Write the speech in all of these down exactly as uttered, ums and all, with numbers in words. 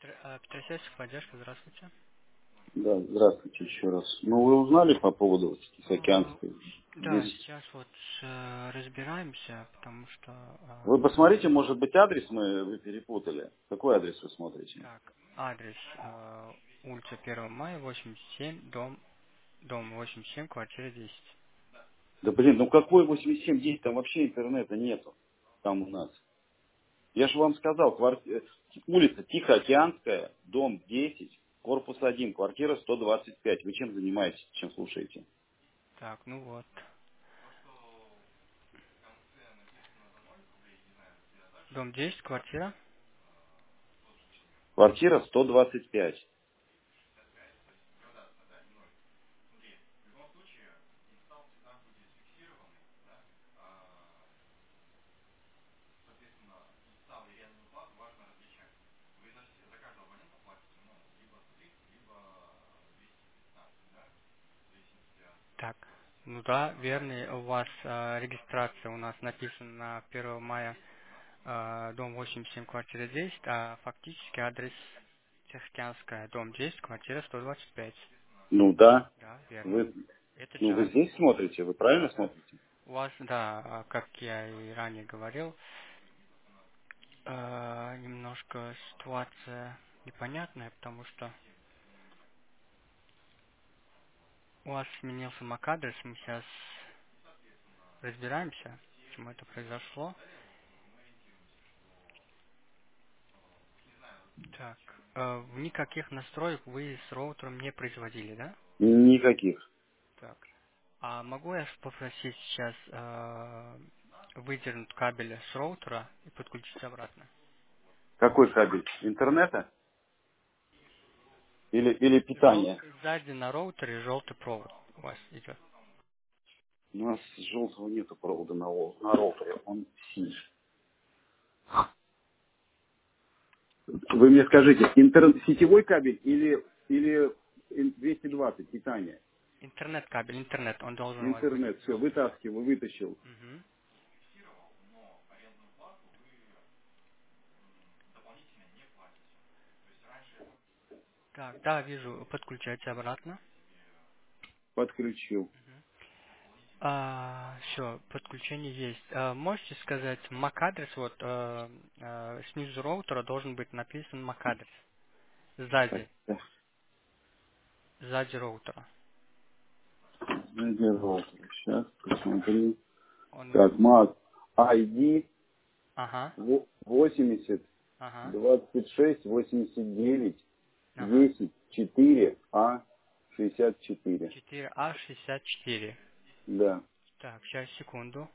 Петросельск, поддержка, здравствуйте. Да, здравствуйте еще раз. Ну, вы узнали по поводу вот Э, Тихоокеанской? Да, Здесь... сейчас вот э, разбираемся, потому что... Вы э, посмотрите, может быть, адрес мы вы перепутали. Какой адрес вы смотрите? Так, адрес э, улица первого мая, восемьдесят семь, дом, дом восемьдесят семь, квартира десять. Да блин, ну какой восемьдесят семь десять, там вообще интернета нету. Там у нас. Я же вам сказал, кварти- э, улица Тихоокеанская, дом десять, корпус один, квартира сто двадцать пять. Вы чем занимаетесь, чем слушаете? Так, ну вот. Дом десять, квартира. Квартира сто двадцать пять. Так, ну да, верно, у вас э, регистрация у нас написана на первого мая, э, дом восемьдесят семь, квартира десять, а фактически адрес Тихоокеанская, дом десять, квартира сто двадцать пять. Ну да. Да, верно. Вы, Это ну, вы час. здесь смотрите, вы правильно Да, да. смотрите? У вас, да, а, как я и ранее говорил, э, немножко ситуация непонятная, потому что у вас сменился MAC-адрес, мы сейчас разбираемся, почему это произошло. Так, э, никаких настроек вы с роутером не производили, да? Никаких. Так. А могу я попросить сейчас э, выдернуть кабель с роутера и подключить обратно? Какой кабель? Интернета? Или, или питания? Желтый сзади на роутере, желтый провод у вас идет. У нас желтого нету провода на, ол- на роутере, он синий. Вы мне скажите, интернет, сетевой кабель или, или ин- двести двадцать питание? Интернет-кабель, интернет, он должен у вас быть Интернет, все, желтый. вытаскиваю, вытащил. Мгм. Так, да, вижу, подключайте обратно. Подключил. А, все, подключение есть. А, можете сказать MAC-адрес, вот э, э, снизу роутера должен быть написан MAC-адрес. Так, Сзади, так, сзади роутера. найди роутер. Сейчас посмотрю. Он, Так, мак ай ди ага, восемьдесят ага, двадцать шесть восемьдесят девять ага. десять четыре а шестьдесят четыре. четыре а шестьдесят четыре. Да. Так, сейчас, секунду.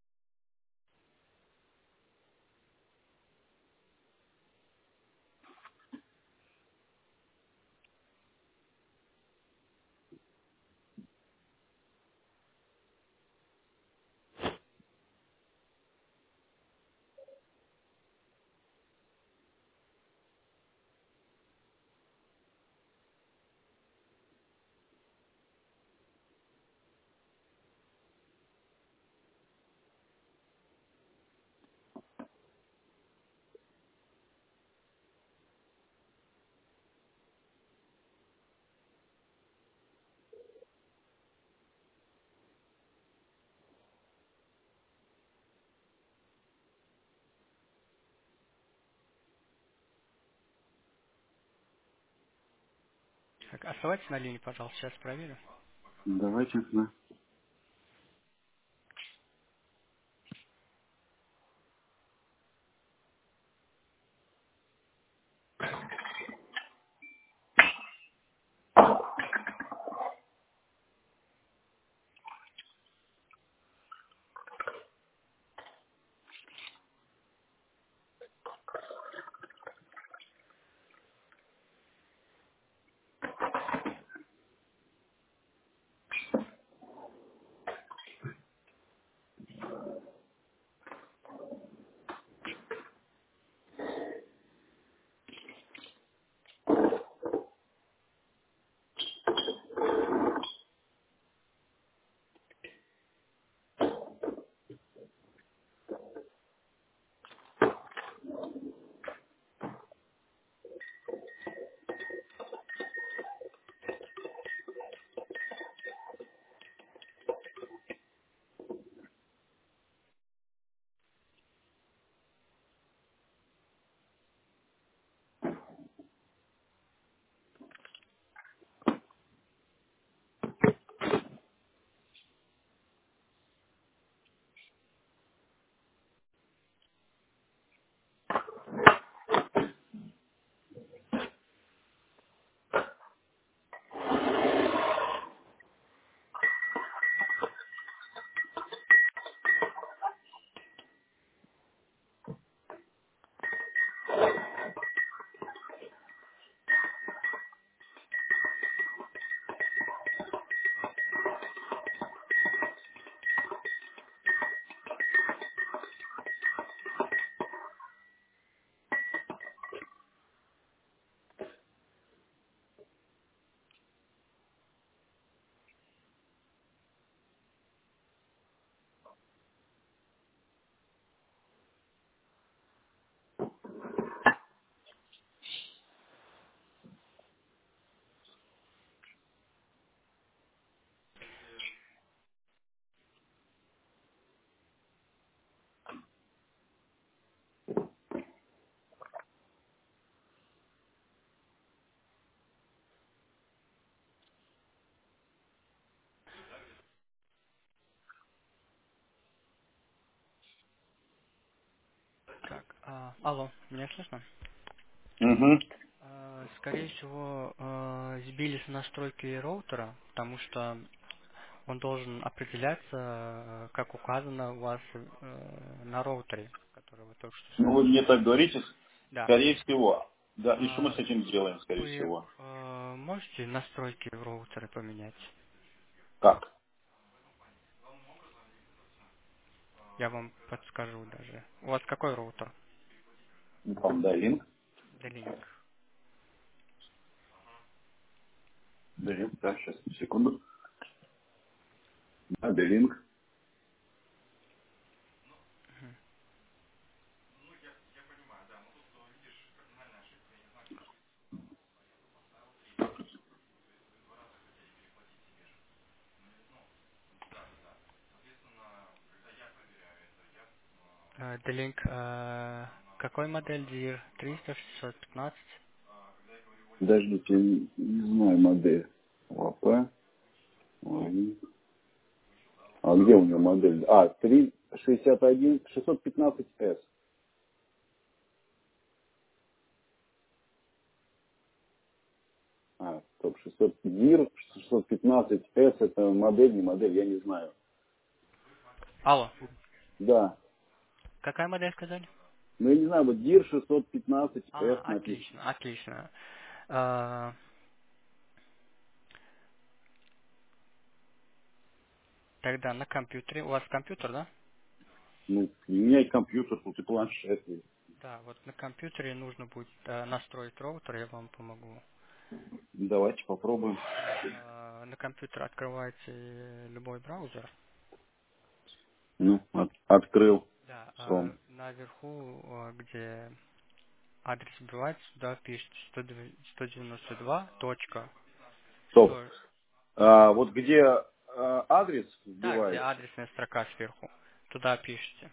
Так, оставайтесь на линии, пожалуйста, сейчас проверю. Давайте. Да. Так, а, алло, меня слышно? Угу. А, скорее всего, а, сбились настройки роутера, потому что он должен определяться, а, как указано у вас э, на роутере, который вы только что Ну, вы сказали. мне так говорите, Да. скорее всего. Да, и что мы А, с этим сделаем, скорее вы всего? э, можете настройки в роутере поменять? Как? Я вам подскажу даже. У вас какой роутер? Вам дай линк. D-Link. Дай линк, да, сейчас, секунду. Да, дай линк. Э, D-Link, э, какой модель D I R? триста шестьсот пятнадцать? Подождите, не, не знаю модель. ОАП. Ой. А где у него модель? А, три шестьдесят один шестьсот пятнадцать эс. А, стоп, шестьсот дир, шестьсот пятнадцать эс это модель, не модель, я не знаю. Алло, Да. какая модель сказали? Ну, я не знаю, вот дир шестьсот пятнадцать эс А, написано. отлично, отлично. Э, тогда на компьютере, у вас компьютер, да? Ну, у меня и компьютер, тут и планшет есть. Да, вот на компьютере нужно будет э, настроить роутер, я вам помогу. Давайте попробуем. Да, э, на компьютере открываете любой браузер. Ну, от- открыл Да, сом. э, наверху, э, где адрес вбивается, сюда пишите сто девяносто два точка Стоп. сто. А, вот где а, адрес Да, где вбивается, адресная строка сверху. Туда пишите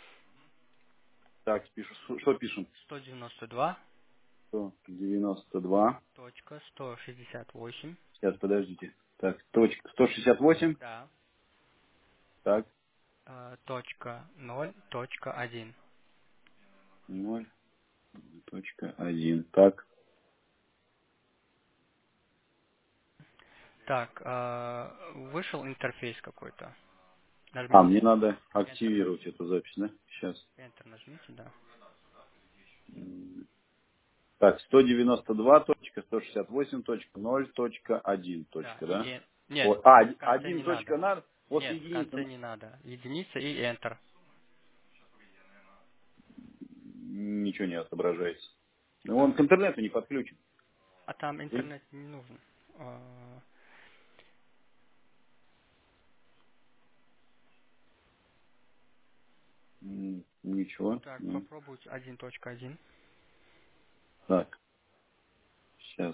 так, пишу, что что пишем? сто девяносто два сто девяносто два. точка сто шестьдесят восемь. Сейчас, подождите. Так, точка сто шестьдесят восемь. Да. Так, э, точка ноль точка один. ноль точка один. Так. Так, э, вышел интерфейс какой-то. А, мне Нажмите надо Enter, активировать эту запись, да? Сейчас. Enter нажмите, да. М, Так, сто девяносто два точка сто шестьдесят восемь точка ноль точка один Да, точка, и да? э- нет, Вот. А, нет, оди- в конце один не точка надо. надо, после Нет, в единицы конце на- не надо. Единица и Enter. ничего не отображается. Ну, он А, к интернету не подключен. а там Или- интернет не нужен. А, м, Ничего. так, Ну, попробуйте один точка один. так, сейчас.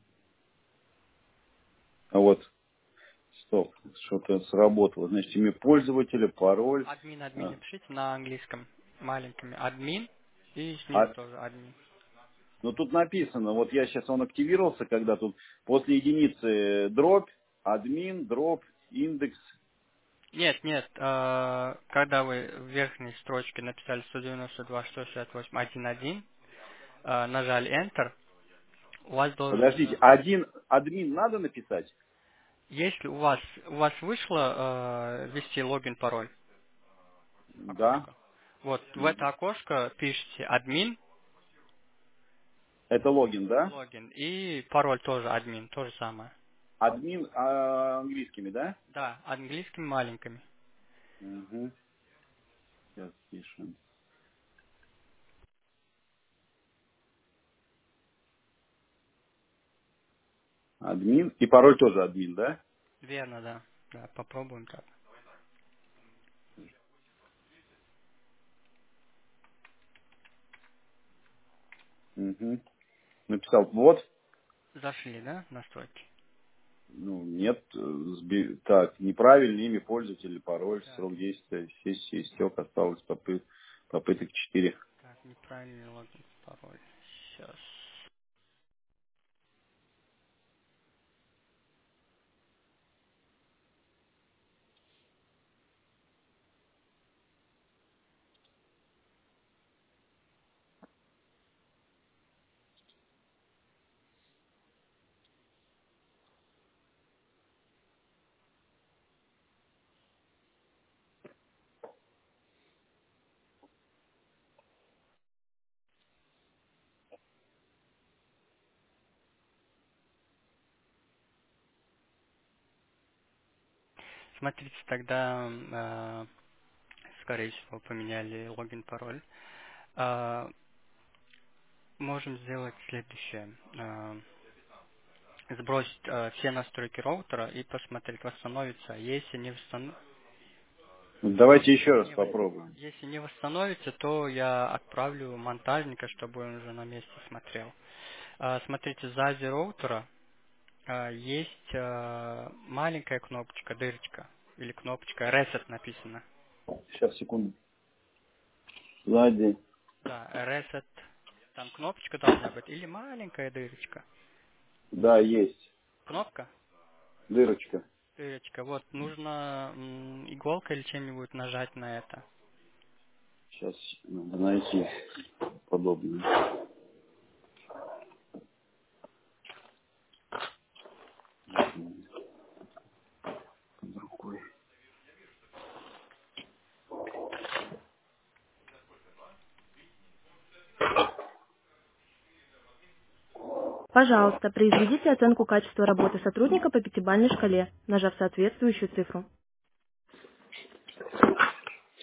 А вот, стоп, что-то сработало. Значит, имя пользователя, пароль. Админ, админ А, напишите на английском маленькими. Админ и снизу а, тоже админ. ну, тут написано, вот я сейчас, он активировался, когда тут после единицы дробь, админ, дробь, индекс. Нет, нет, э, когда вы в верхней строчке написали сто девяносто два точка сто шестьдесят восемь точка один точка один, э, нажали Enter, у вас должен, Подождите, э, один админ надо написать? если у вас, у вас вышло э, ввести логин, пароль, Да. окошко, вот в это окошко пишите админ, Это логин, да? логин, и пароль тоже админ, то же самое. Админ а, английскими, да? Да, английскими маленькими. Угу. Сейчас пишем. Админ. И пароль тоже админ, да? Верно, да. Да, попробуем так. Угу. Написал ввод. Зашли, да, настройки? Ну, нет, э, сби- так, неправильное имя пользователя, пароль, Так, срок действия, сессия истек, осталось попы- попыток четыре. так, неправильный логин, пароль. Сейчас. Смотрите, тогда, э, скорее всего, поменяли логин, пароль. Э, можем сделать следующее. Э, сбросить э, все настройки роутера и посмотреть, восстановится. Если не восстановится, Давайте еще если раз не, вос- попробуем. если не восстановится, то я отправлю монтажника, чтобы он уже на месте смотрел. Э, смотрите, сзади роутера э, есть э, маленькая кнопочка, дырочка, или кнопочка Reset написано. Сейчас, секунду. Сзади. Да, Reset, там кнопочка должна быть, или маленькая дырочка. Да, есть. Кнопка, Дырочка. дырочка. Вот, нужно м, иголкой или чем-нибудь нажать на это. Сейчас надо найти подобное. Под рукой. Пожалуйста, произведите оценку качества работы сотрудника по пятибалльной шкале, нажав соответствующую цифру.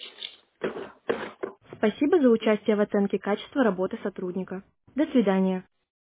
Спасибо за участие в оценке качества работы сотрудника. До свидания.